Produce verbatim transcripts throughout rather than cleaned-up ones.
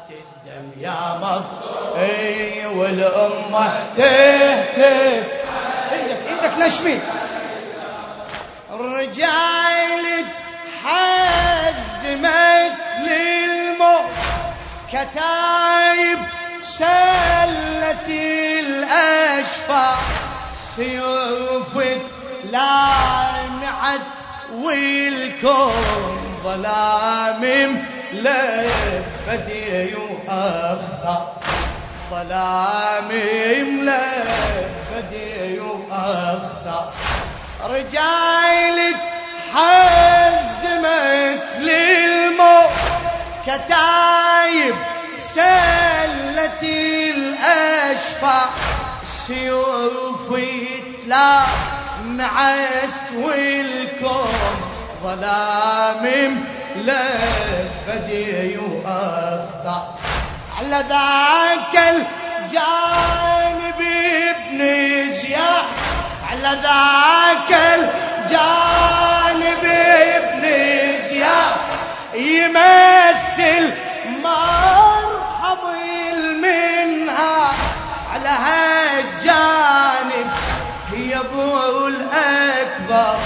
الدم يا مظلوم. اي والأمة تهتف ايدك ايدك نشمي رجال حزمت للموت كتايب سلت الأشفار سيوفت لامعت والكون ظلام ملفدي وأخطر ظلام ملفدي وأخطر رجالك حزمت للموت كتايب سلت الأشفار سيوف تلامعت والكون ظلام ملفدي وأخطر على ذاك الجانب ابن زياد على ذاك الجانب ابن زياد يمثل مرحب المنها على هالجانب يا ابو الأكبر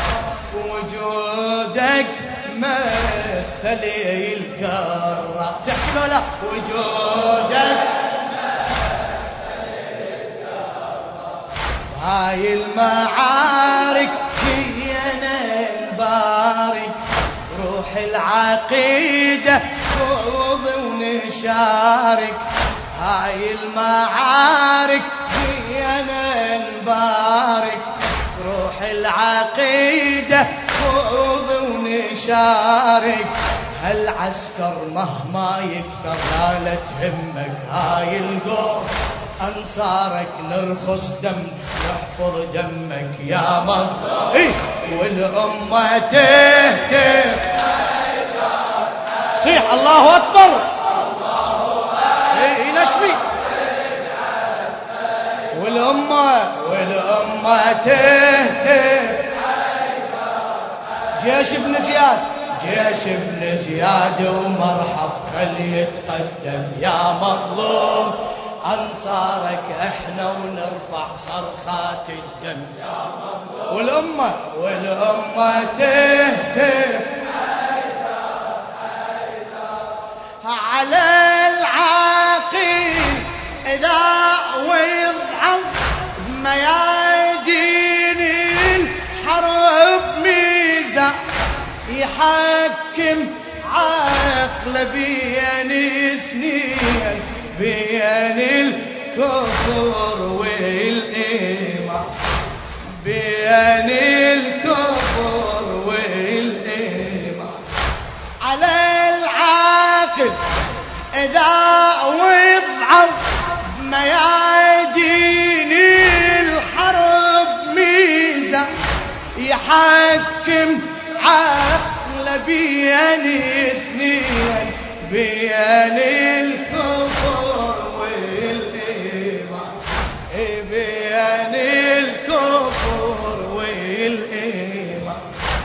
وجودك مثل الكرة تحكي له لا وجودك هاي المعارك فينا نبارك روح العقيدة خوض ونشارك هاي المعارك فينا نبارك روح العقيدة خوض ونشارك هالعسكر مهما يكثر لا تهمك هاي القوم أنصارك نرخص دم يحفظ دمك يا مظلوم إيه والأمة تهتف صيح الله أكبر إيه نشمي والأمة والأمة تهتف جيش ابن زياد جيش ابن زياد ومرحب خلي يتقدم يا مظلوم أنصارك احنا ونرفع صرخات الدم يا مظلوم والأمة والأمة تهتف على العاقل إذا وضعوا بميادين الحرب ميزان يحكم عقل بين اثنين بين الكفر والإيمان بين الكفر والإيمان على العاقل إذا وضعوا بميادين الحرب ميزان يحكم عقل بين اثنين بين الكفر والإيمان بين الكفر والإيمان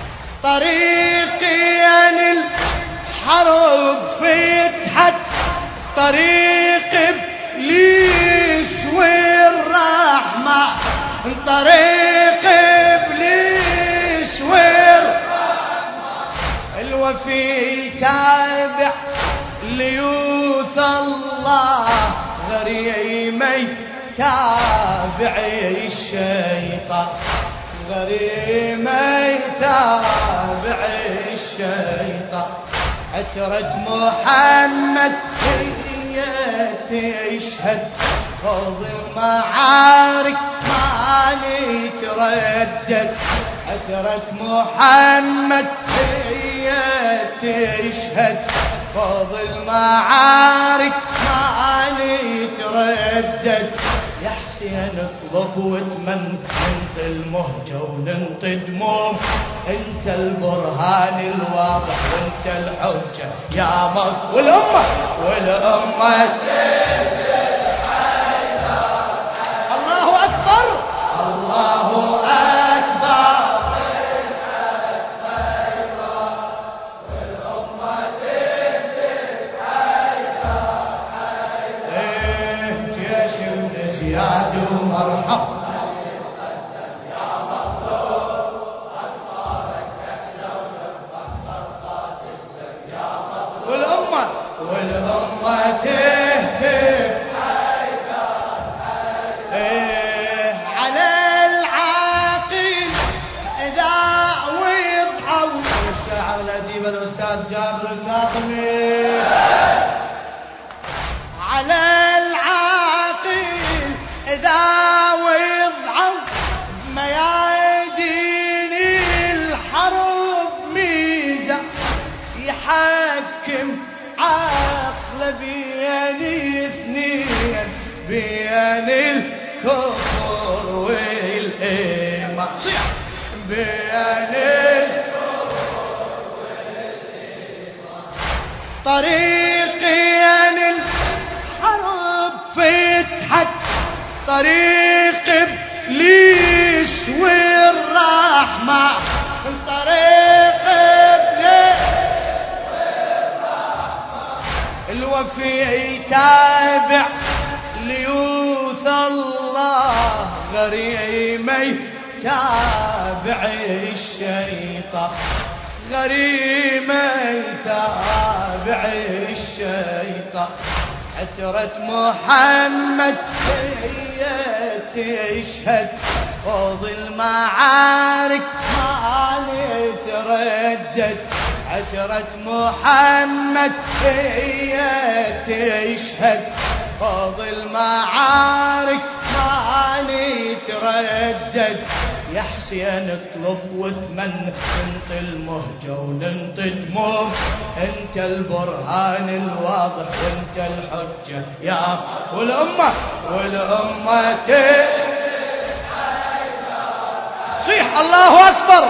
طريقين الحرب فتحت طريق إبليس والرحمة طريق إبليس والرحمة الوفي تابع ليوث الله غريمي تابع الشيطان غريمي تابع الشيطان عترة محمد هي تشهد فوض المعارك ما نتردد عترة محمد هي تشهد فوض المعارك ما نتردد يا حسين اطلب واتمن انت المهجة وننطي دموم انت البرهان الواضح وانت الحجة يا مصر والأمة والأمة الله أكبر الله أكبر زياد ومرحب والأمة والأمة تهتف إيه على العاقل إذا وضعوا الشاعر الأديب الأستاذ جابر الكاظمي على العاقل إذا وضعوا بميادين الحرب ميزة يحكم عقل بين اثنين بين الكفر والإيمان بين الكفر والإيمان طريقين الحرب فتحت طريق إبليس والرحمة طريق إبليس الوفي يتابع ليوث الله غريم يتابع الشيطان غريم يتابع الشيطان عترة محمد هي تشهد خوض المعارك ما نتردد عترة محمد هي تشهد خوض المعارك ما نتردد يا حسين اطلب واتمنى انت المهجة وننت دموع انت البرهان الواضح وانت الحجة يا والأمة والأمة صيح الله أكبر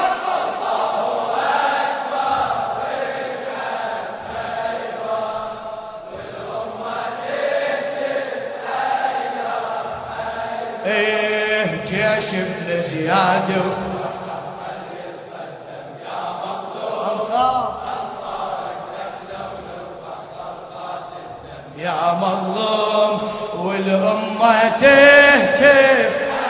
ايه جيش ابن زياد يا مظلوم والأمة تهتف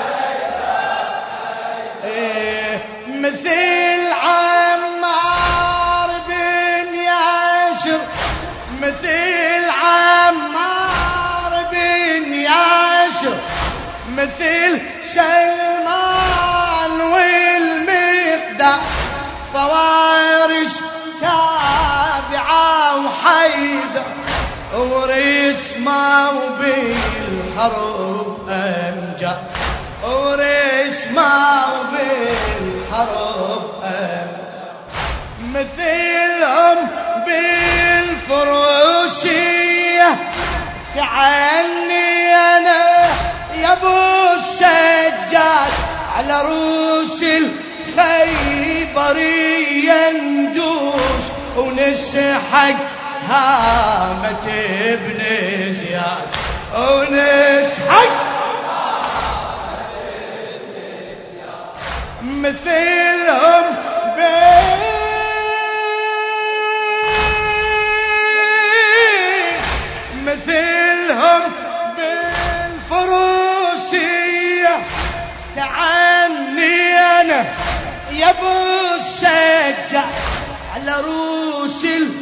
ايه مثل عمار بن ياسر مثل عمار بن ياسر مثل سلمان والمقدار فوارس تابعة وحيدر ورسمه بالحرب أمجد ورسمه بالحرب أمجد مثلهم بالفروسية كعني أنا يا ابو السجاد على روس الخيبرية ندوس ونسحق هامة ابن زياد ونسحق هامة ابن زياد مثلهم مثلهم بالفروسية تعني أنا يا ابو السجاد على روس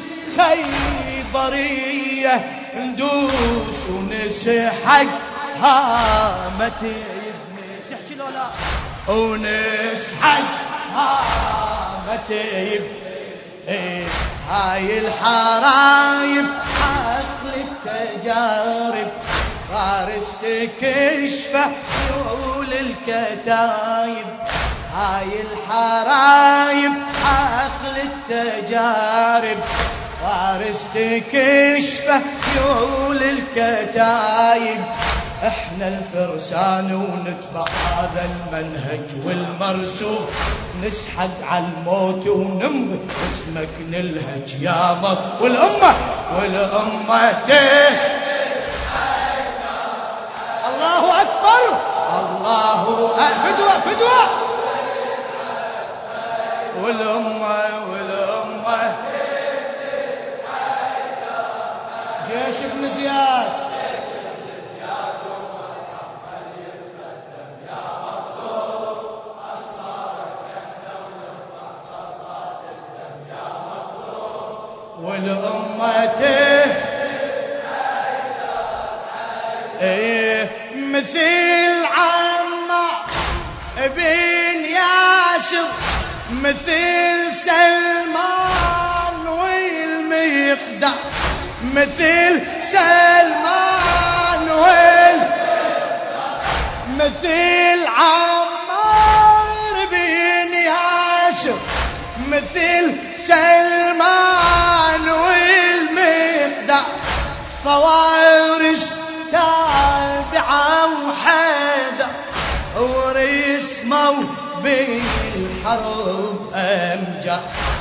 الخيبرية ندوس ونسحق هامة ابني تحكي له لا ونسحق هامة ابني هاي الحرايب عقل التجارب فارس تكشفه يقول الكتايب هاي الحرايب عقل التجارب فارس تكشفه يقول الكتايب احنا الفرسان ونتبع هذا المنهج والمرسوم نسحق على الموت ونمضي اسمك نلهج يا مط والأمة والأمة تهتف الله أكبر الله فدوة فدوة والأمة والأمة جيش ابن زياد والأمة ايه مثل عمار بن ياسر مثل سلمان والمقدار مثل سلمان والمقدار مثل عمار بن ياسر مثل سلمان والمقدار فوارس تابعة وحيدر ورسموا بالحرب أمجاد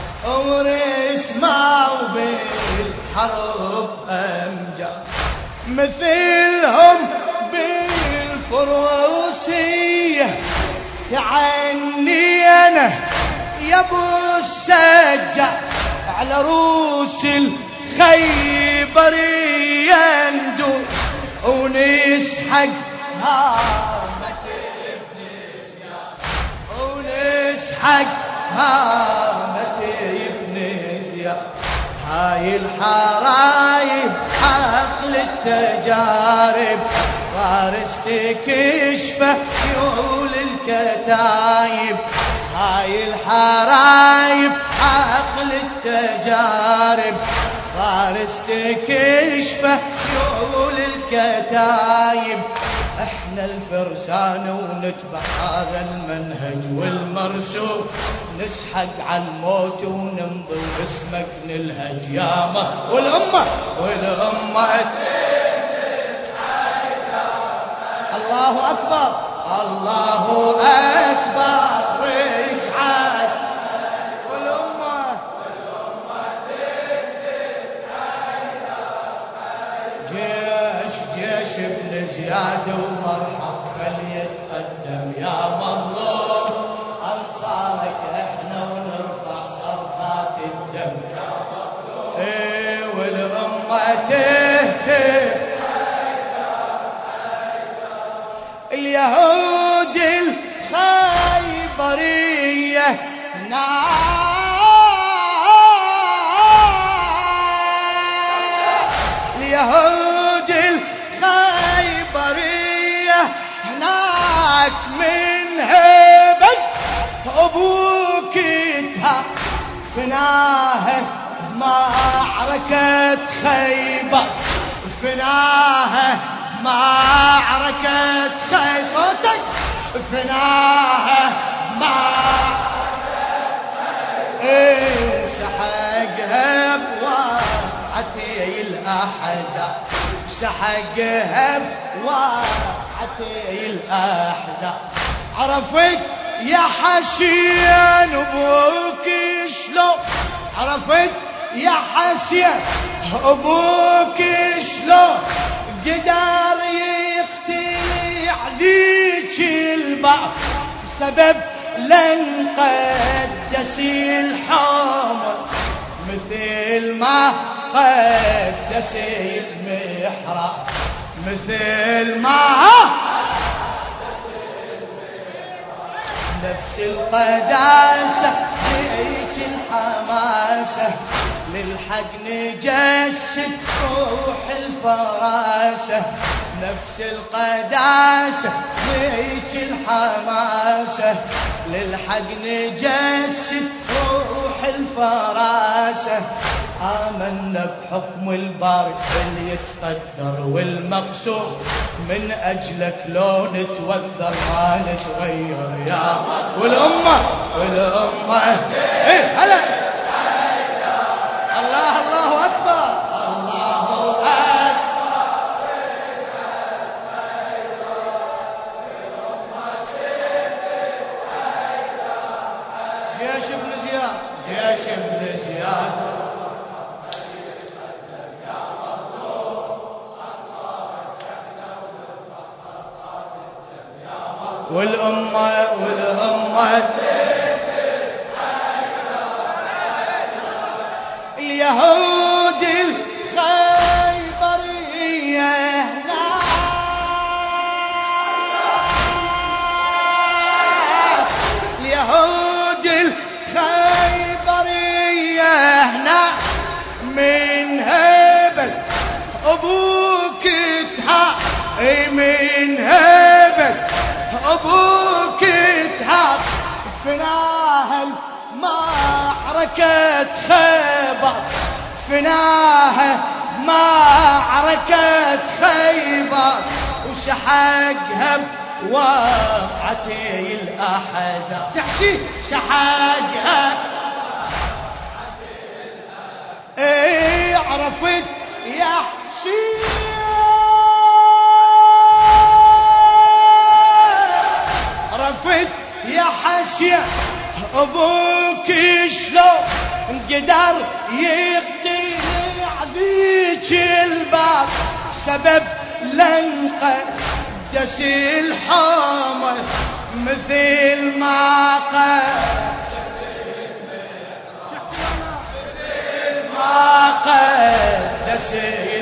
ورسموا بالحرب أمجاد مثلهم بالفروسية تعنينا يا ابو السجاد على روس الخيبر يندوس ونسحق هامة ابن زياد ونسحق هامة ابن زياد هاي الحرايب عقل التجارب فارس تكشفه يول الكتايب هاي الحرايب عقل التجارب فارس تكشفه يقول الكتايب احنا الفرسان ونتبع هذا المنهج والمرسوم نسحق على الموت ونمضي واسمك نلهج يا مه والأمة والأمة الله أكبر الله أكبر واجعل والأمة جيش جيش ابن زياد ومرحب فليتقدم يا مظلوم أنصارك احنا ونرفع صرخات الدم يا مظلوم ايه والأمة تهتف اليهود الخيبرية اليهود الخيبرية هناك من هبة أبوك فناها معركة خيبر فناها معركة خيبر صوتك فناها معركة خيبر ايه وسحقها بواقعتي الأحزاب سحقها بواقعتي الأحزاب عرفت يا حسين ابوك شلون عرفت يا حسين ابوك شلون قدر يقتل ذيك البعض سبب لن قدس الحمر مثل ما قدس المحراب مثل ما نفس القداسة هيك الحماسة للحق نجسد روح الفراسة نفس القداسة هيك الحماسة للحق نجسد روح الفراسة آمنا بحكم الباري اللي يتقدر والمقصود من أجلك لو نتوذر ما نتغير يا والأمة والأمة إيه هلا الله الله أكبر الله أكبر جيش ابن زياد جيش ابن زياد والأمة والأمة اليهود الخيبرية اليهود الخيبرية هنا من من هيبة أبوك تهاب فناها معركة خيبر فناها معركة خيبر وسحقها بوقعتي الأحزاب تحكي سحقها ايه عرفت يا حسين عرفت يا حسين ابوك شلون قدر يقتل عديك الباب سبب لنقدس الحمى مثل ما قدس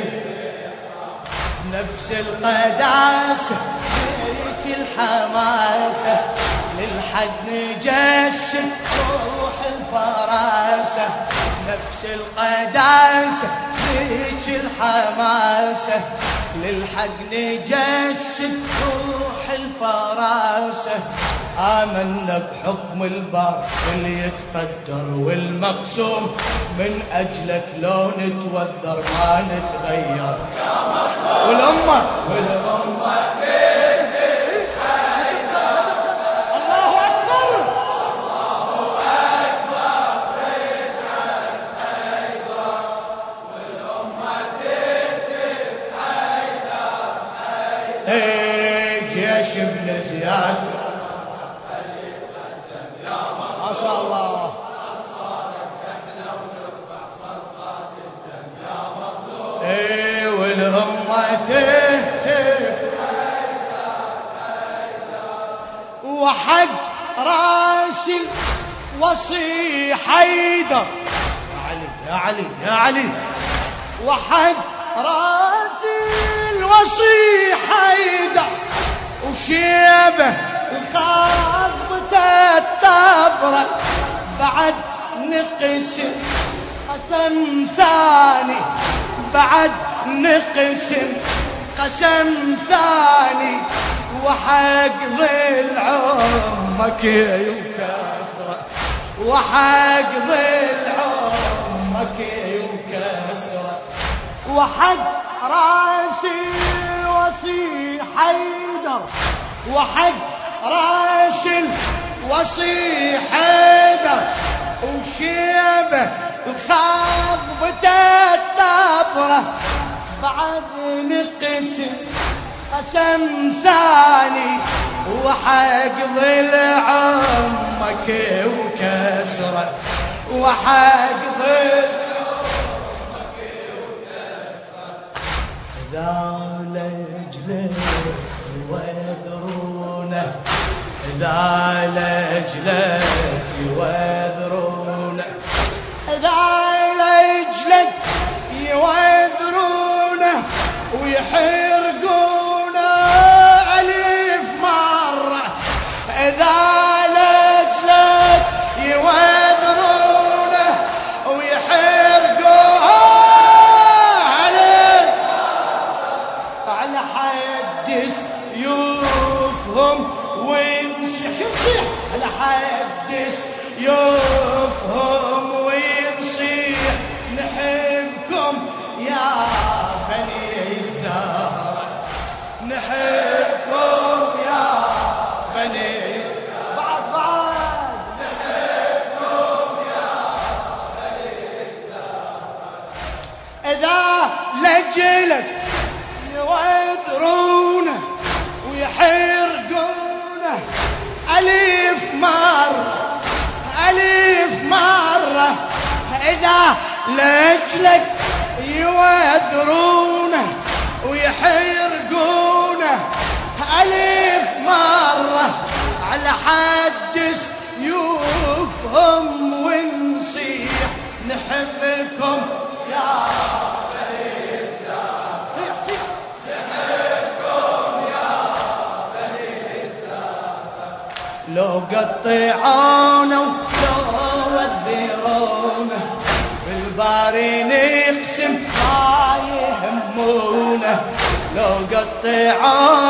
نفس القداسة بيت الحماسة للحد نجسد روح الفراسة نفس القداسة بيت الحماسة للحد نجسد روح الفراسة آمنا بحكم البار اللي يتقدر والمقسوم من أجلك لو نتوذر ما نتغير والأمة والأمة الله أكبر الله أكبر والأمة تهتف حيدر حيدر جيش ابن زياد ما شاء الله ايه والأمة تهتف وحق راس الوصي حيدر يا علي يا علي يا علي وحق راس الوصي حيدر وشيبه الخاطبة التبرة بعد نقسم قسم ثاني بعد نقسم قسم ثاني وحق ظل عمك يكسر وحق ظل عمك يكسر وحق راسي الوصي حيدر وحق راس الوصي حيدر وشيبه خاضبة التبرة بعد نقسم قسم ثاني وحق ظل عمك وكسره وحق ظل عمك وكسره إذا لجلك يوذرونه إذا لجلك يوذرونه إذا لجلك يوذرونه ويحرقونه ألف مرة إذا لجلك يوذرونه ويحرقونه ألف على حد سيوفهم ويمسح على حد يوفهم ويمسح نحبكم يا بني الزهرة نحبكم يا بني بعض بعض نحبكم يا بني الزهرة إذا لجلك يوذرونه ويحرقونه ألف مرة ألف مرة إذا لجلك يوذرونه ويحرقونه ألف مرة على حد سيوفهم ونصيح نحبكم يا بني الزهرة صيح صيح نحبكم يا بني الزهرة لو قطعونا ولو وذرونا بالباري نقسم ما يهمونه لو قطعونا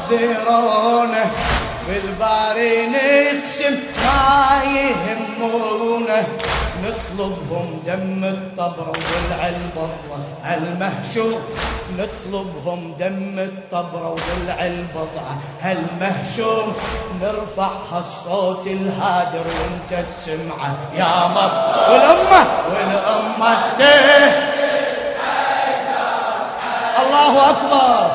والذرونه بالباري نقسم ما يهمونه نطلبهم دم الطبر وضلع البضعة المهشوم نطلبهم دم الطبر وضلع البضعة المهشوم نرفعها الصوت الهادر وانت تسمعه يا مر والأمة والأمة الله أكبر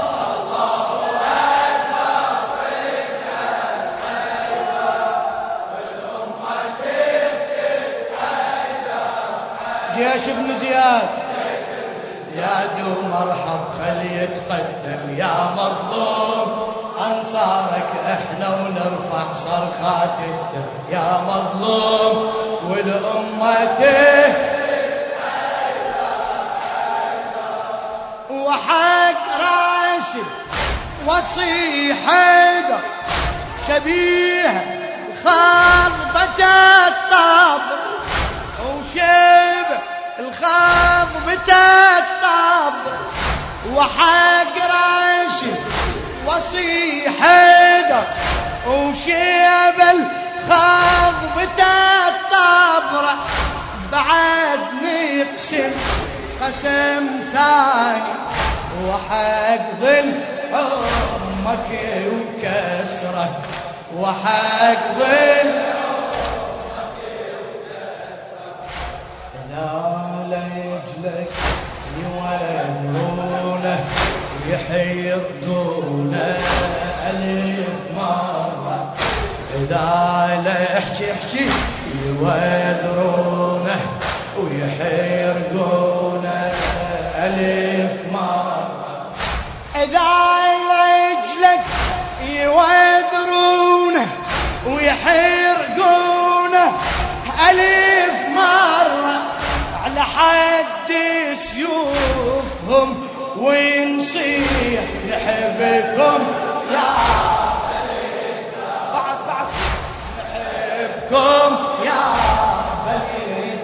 جيش ابن زياد زياد ومرحب خلي يتقدم يا مظلوم أنصارك احنا ونرفع صرخات الدم يا مظلوم والأمة وحق راسي وصي حيدر شبيه خضبة الطبر وشبه الخضبة الطبر وحق راسي وصي حيدر وشيب الخضبة الطبر بعد نقسم قسم ثاني وحق ظل حرمك وكسرك وحق ظل إذا ليجلك يورونه ويحيرونه ألف مرة إذا ليحكي يحكي يوذرونه ويحرقونه ألف مرة إذا ليجلك يوذرونه ويحرقونه ألف مرة على حد سيوفهم ونصيح نحبكم يا بعد بعد نحبكم يا بني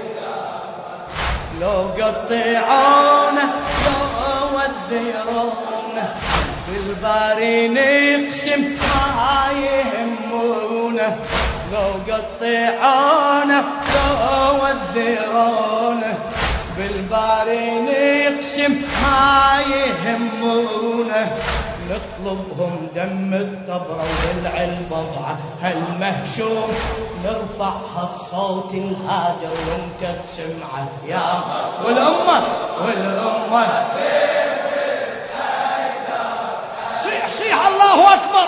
لو قطعونا لو وذرونا بالباري نقسم ما يهمونا لو قطعونا لو وذرونا بالباري نقسم ما يهمونا نطلبهم دم الطبرة وضلع البضعة هالمهشوم نرفعها الصوت الهادر وانت تسمعه يا والأمة والأمة صيح صيح الله أكبر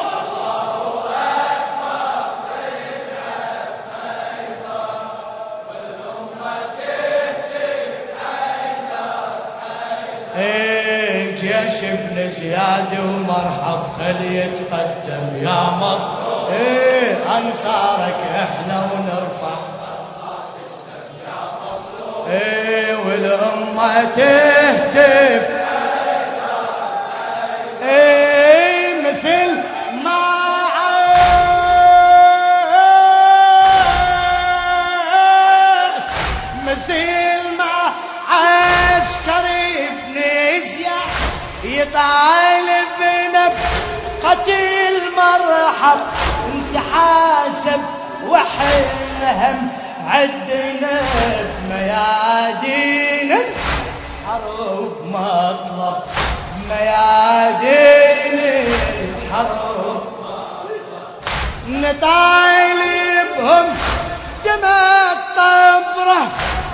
ايه جيش ابن زياد ومرحب خلي يتقدم يا مصر ايه انصارك احنا ونرفع ايه والامه تهتف ايه مثل ما عاش مثل ما عسكري يطالبنا بقتل مرحب انت حاسب وحهم عدنا بميادين الحرب مطلب ميادين الحرب نطالبهم دماء الطبرة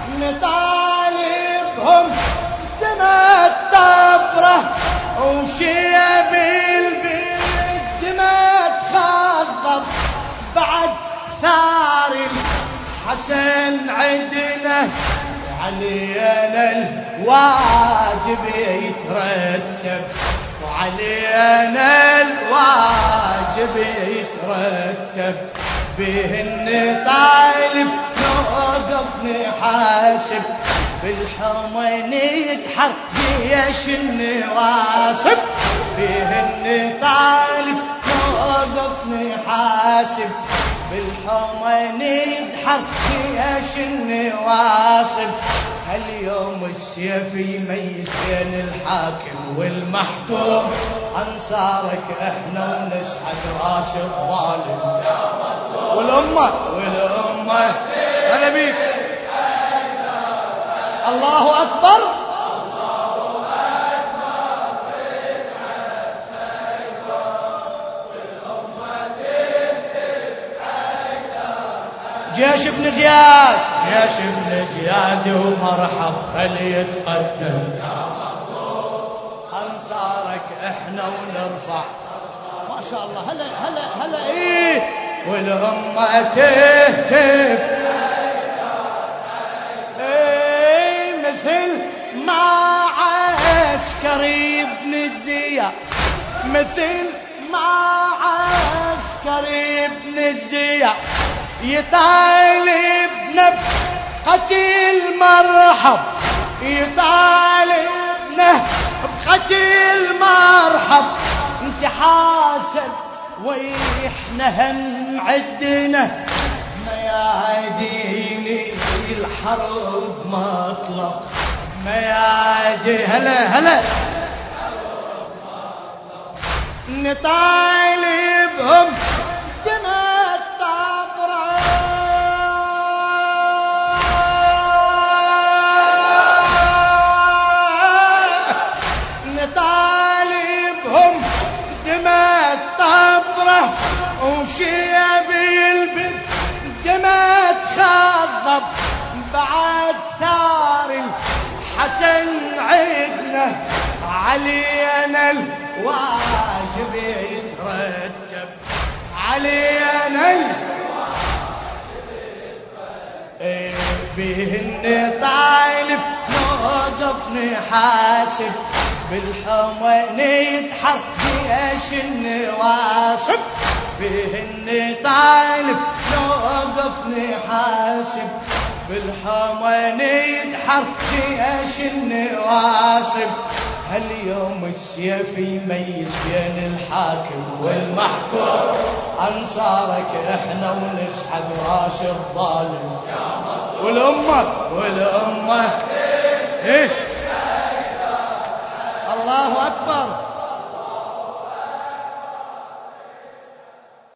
نطالبهم دماء الطبرة وشيب البيت ما تخضب بعد ثار الحسن عدنا وعلينا الواجب يترتب وعلينا الواجب يترتب بهن طالب نوقف نحاسب بالحمى نجحر جيش النواصب بهن طالب نوقف نحاسب بالحمى نجحر جيش النواصب هاليوم السيف يميز بين الحاكم والمحكوم، أنصارك احنا ونسحق راس الظالم والأمة والأمة. هلا بيك. الله أكبر. جيش ابن زياد، جيش ابن زياد ومرحب فليتقدم، أنصارك احنا ونرفع ما شاء الله. هلا هلا هلا ايه والأمة تهتف ايه مثل ما عسكري ابن زياد، مثل ما عسكري ابن زياد يطالب بقتل مرحب، يطالبنا بقتل مرحب. انت حاسد واحنا هم عدنا ميادين الحرب مطلب، ميادين هلا هلا نطالبهم دماء الطبرة، نطالبهم دماء الطبرة وشيب البن دماء تخضب. بعد ثار الحسن عدنا علينا الواجب يترتب، علينا الواجب يترتب. بهن طالب نوقف نحاسب، بالحمى نتحر جيش النواسب. بهن طالب نوقف نحاسب، بالحمى نتحر جيش النواسب. هاليوم السيف يميز بين الحاكم والمحكوم، أنصارك احنا ونسحب راس الظالم والأمة والأمة. إيه الله أكبر.